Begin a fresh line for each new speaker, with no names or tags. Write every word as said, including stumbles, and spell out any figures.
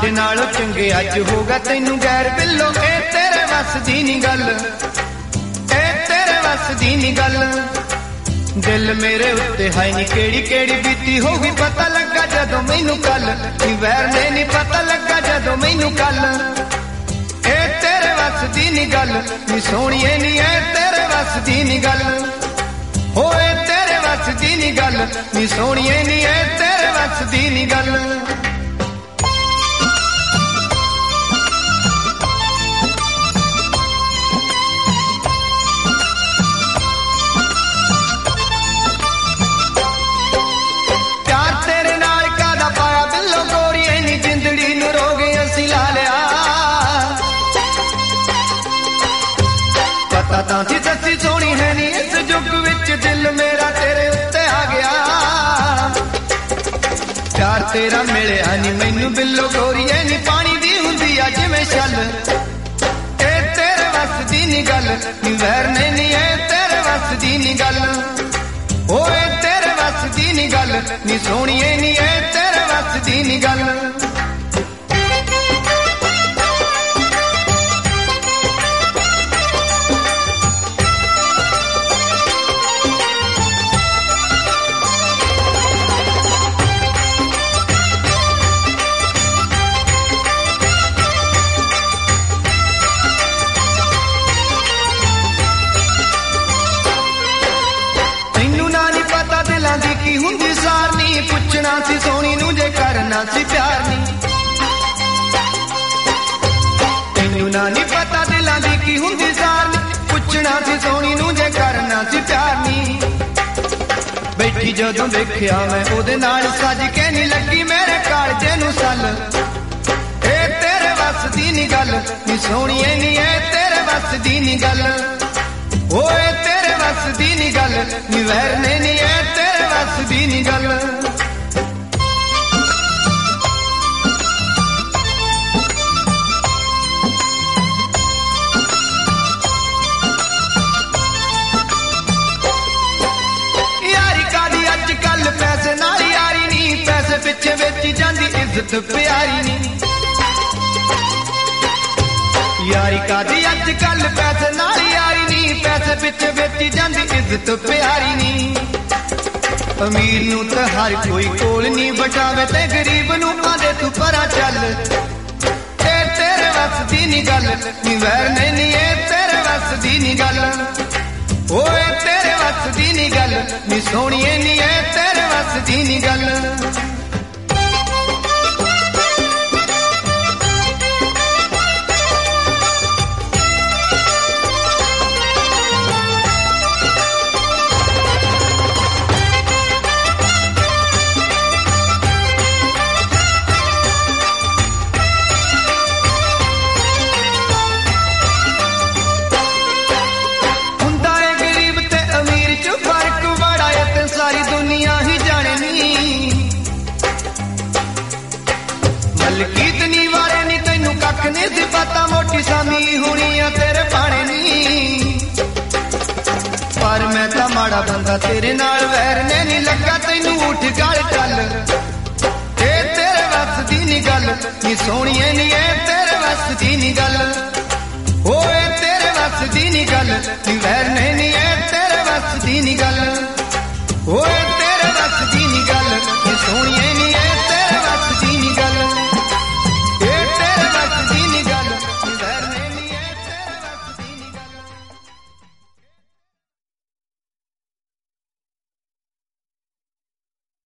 ਸਾਡੇ ਨਾਲੋਂ ਚੰਗੇ ਅੱਜ ਹੋਗਾ ਤੈਨੂੰ ਗੈਰ ਬਿੱਲੋ ਇਹ ਤੇਰੇ ਵੱਸ ਦੀ ਨੀ ਗੱਲ, ਇਹ ਤੇਰੇ ਵੱਸ ਦੀ ਨੀ ਗੱਲ। ਦਿਲ ਮੇਰੇ ਉੱਤੇ ਹੈ ਨੀ ਕਿਹੜੀ ਕਿਹੜੀ ਬੀਤੀ ਹੋਗੀ ਪਤਾ ਲੱਗਾ ਜਦੋਂ ਮੈਨੂੰ ਕੱਲ, ਨੀ ਵੈਰ ਨੇ ਨੀ ਪਤਾ ਲੱਗਾ ਜਦੋਂ ਮੈਨੂੰ ਕੱਲ। ਇਹ ਤੇਰੇ ਵੱਸ ਦੀ ਨੀ ਗੱਲ ਨੀ ਸੋਹਣੀਏ ਨੀ ਇਹ ਤੇਰੇ ਵੱਸ ਦੀ ਨੀ ਗੱਲ, ਹੋਏ ਤੇਰੇ ਵੱਸ ਦੀ ਨੀ ਗੱਲ ਨੀ ਸੋਹਣੀਏ ਨੀ ਇਹ ਤੇਰੇ ਵੱਸ ਦੀ ਨੀ ਗੱਲ। ਤਾਂ ਸੀ ਸੱਚੀ ਸੋਹਣੀ ਹੈ ਨੀ ਇਸ ਯੁੱਗ ਵਿੱਚ ਦਿਲ ਮੇਰਾ ਤੇਰੇ ਉੱਤੇ ਆ ਗਿਆ। ਪਿਆਰ ਤੇਰਾ ਮਿਲਿਆ ਨੀ ਮੈਨੂੰ ਬਿੱਲੋ ਗੋਰੀਏ ਨੀ ਪਾਣੀ ਦੀ ਹੁੰਦੀ ਆ ਜਿਵੇਂ ਛੱਲ, ਇਹ ਤੇਰੇ ਵੱਸ ਦੀ ਨੀ ਗੱਲ ਨੀ ਵੈਰ ਨੇ ਨੀ ਇਹ ਤੇਰੇ ਵੱਸ ਦੀ ਨੀ ਗੱਲ, ਓਏ ਤੇਰੇ ਵੱਸ ਦੀ ਨੀ ਗੱਲ ਨੀ ਸੋਹਣੀਏ ਨੀ ਇਹ ਤੇਰੇ ਵੱਸ ਦੀ ਨੀ ਗੱਲ। ਕੀ ਹੁੰਦੀ ਸਾਰਨੀ ਪੁੱਛਣਾ ਸੀ ਸੋਹਣੀ ਨੂੰ ਜੇ ਕਰਨਾ ਸੀ ਪਿਆਰ ਨੀ, ਤੈਨੂੰ ਨਾ ਨੀ ਪਤਾ ਦਿਲਾਂ ਦੀ ਕੀ ਹੁੰਦੀ ਸਾਰਨੀ ਪੁੱਛਣਾ ਸੀ ਸੋਹਣੀ ਨੂੰ ਜੇ ਕਰਨਾ ਸੀ ਪਿਆਰ ਨੀ। ਬੈਠੀ ਜਦੋਂ ਦੇਖਿਆ ਮੈਂ ਉਹਦੇ ਨਾਲ ਸੱਜ ਕੇ ਨੀ ਲੱਗੀ ਮੇਰੇ ਕਾਲਜੇ ਨੂੰ ਸੱਲ, ਇਹ ਤੇਰੇ ਵੱਸ ਦੀ ਨੀ ਗੱਲ ਨੀ ਸੋਹਣੀਏ ਨੀ ਇਹ ਤੇਰੇ ਵੱਸ ਦੀ ਨੀ ਗੱਲ, ਓਏ ਤੇਰੇ ਵੱਸ ਦੀ ਨੀ ਗੱਲ ਨੀ ਵੈਰ ਨੇ ਨੀ ਇਹ ਤੇਰੇ ਵੱਸ ਦੀ ਨੀ ਗੱਲ। ਯਾਰੀ ਕਾਦੀ ਅੱਜ ਕੱਲ ਪੈਸੇ ਨਾਲ ਯਾਰੀ ਨੀ, ਪੈਸੇ ਪਿੱਛੇ ਵੇਚੀ ਜਾਂਦੀ ਇੱਜ਼ਤ ਪਿਆਰੀ ਨੀ। ਯਾਰੀ ਕਾਦੀ ਅੱਜ ਕੱਲ ਪੈਸੇ ਨਾਲ ਯਾਰੀ ਨੀ, ਪੈਸੇ ਪਿੱਛੇ ਵੇਚੀ ਜਾਂਦੀ ਇੱਜ਼ਤ ਪਿਆਰੀ ਨੀ। ਅਮੀਰ ਨੂੰ ਤਾਂ ਹਰ ਕੋਈ ਕੋਲ ਨੀ ਬਟਾਵੇ ਤੇ ਗਰੀਬ ਨੂੰ ਆਂਦੇ ਤੂੰ ਪਰਾਂ ਚੱਲ, ਇਹ ਤੇਰੇ ਵੱਸ ਦੀ ਨੀ ਗੱਲ ਨੀ ਵੈਰ ਨੇ ਨੀ ਇਹ ਤੇਰੇ ਵੱਸ ਦੀ ਨੀ ਗੱਲ, ਓਏ ਤੇਰੇ ਵੱਸ ਦੀ ਨੀ ਗੱਲ ਨੀ ਸੋਹਣੀਏ ਨੀ ਇਹ ਤੇਰੇ ਵੱਸ ਦੀ ਨੀ ਗੱਲ। ਮਲਕੀਤਨੀ ਵਾਲੇ ਨੀ ਤੈਨੂੰ ਕੱਖ ਨੀ ਸੀ ਪਤਾ ਮੋਟੀ ਸਾਮੀ ਹੋਣੀ ਆ ਤੇਰੇ ਪਾਣੇ ਨੀ, ਪਰ ਮੈਂ ਤਾਂ ਮਾੜਾ ਬੰਦਾ ਤੇਰੇ ਨਾਲ ਵੈਰ ਨੇ ਨੀ ਲੱਗਾ ਤੈਨੂੰ ਉੱਠ ਗੱਲ ਚੱਲ, ਇਹ ਤੇਰੇ ਵੱਸ ਦੀ ਨੀ ਗੱਲ ਨੀ ਸੋਹਣੀਏ ਨੀ ਇਹ ਤੇਰੇ ਵੱਸ ਦੀ ਨੀ ਗੱਲ, ਓਏ ਤੇਰੇ ਵੱਸ ਦੀ ਨੀ ਗੱਲ ਨੀ ਵੈਰ ਨੇ ਨੀ ਇਹ ਤੇਰੇ ਵੱਸ ਦੀ ਨੀ ਗੱਲ।